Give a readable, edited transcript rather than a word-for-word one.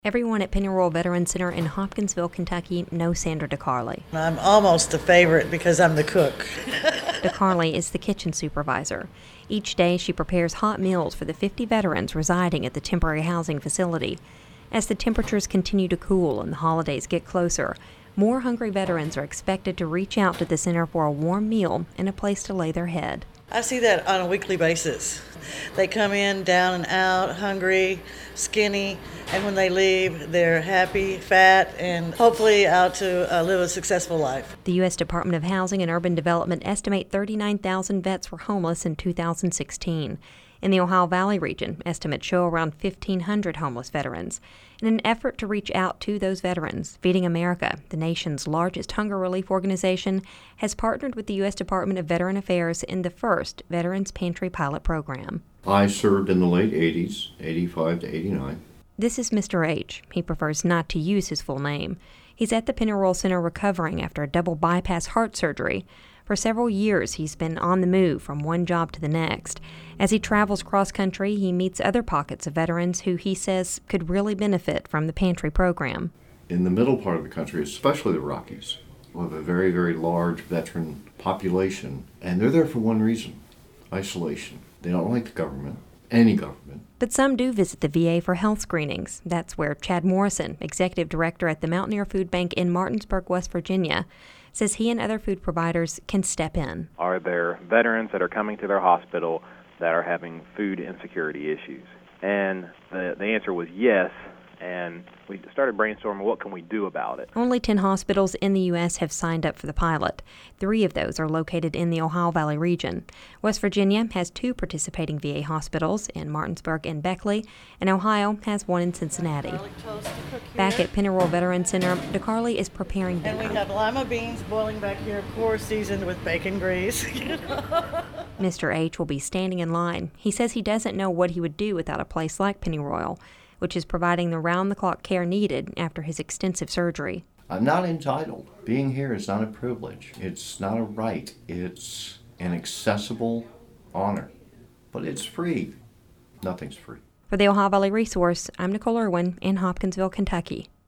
Everyone at Pennyroyal Veterans Center in Hopkinsville, Kentucky knows Sandra DeCarly. I'm almost a favorite because I'm the cook. DeCarly is the kitchen supervisor. Each day she prepares hot meals for the 50 veterans residing at the temporary housing facility. As the temperatures continue to cool and the holidays get closer, more hungry veterans are expected to reach out to the center for a warm meal and a place to lay their head. I see that on a weekly basis. They come in down and out, hungry, skinny, and when they leave, they're happy, fat, and hopefully out to live a successful life. The U.S. Department of Housing and Urban Development estimate 39,000 vets were homeless in 2016. In the Ohio Valley region, estimates show around 1,500 homeless veterans. In an effort to reach out to those veterans, Feeding America, the nation's largest hunger relief organization, has partnered with the U.S. Department of Veteran Affairs in the first Veterans Pantry Pilot Program. I served in the late 80s, 85 to 89. This is Mr. H. He prefers not to use his full name. He's at the Pennyroyal Center recovering after a double bypass heart surgery. For several years, he's been on the move from one job to the next. As he travels cross-country, he meets other pockets of veterans who he says could really benefit from the pantry program. In the middle part of the country, especially the Rockies, we have a very, very large veteran population, and they're there for one reason: isolation. They don't like the government, any government. But some do visit the VA for health screenings. That's where Chad Morrison, executive director at the Mountaineer Food Bank in Martinsburg, West Virginia, says he and other food providers can step in. Are there veterans that are coming to their hospital that are having food insecurity issues? And the answer was yes, and we started brainstorming what can we do about it. Only 10 hospitals in the U.S. have signed up for the pilot. 3 of those are located in the Ohio Valley region. West Virginia has 2 participating VA hospitals in Martinsburg and Beckley, and Ohio has 1 in Cincinnati. Back at Pennyroyal Veterans Center, DeCarly is preparing dinner. And we have lima beans boiling back here, of course, seasoned with bacon grease. Mr. H. will be standing in line. He says he doesn't know what he would do without a place like Pennyroyal, which is providing the round-the-clock care needed after his extensive surgery. I'm not entitled. Being here is not a privilege. It's not a right. It's an accessible honor. But it's free. Nothing's free. For the Ohio Valley Resource, I'm Nicole Irwin in Hopkinsville, Kentucky.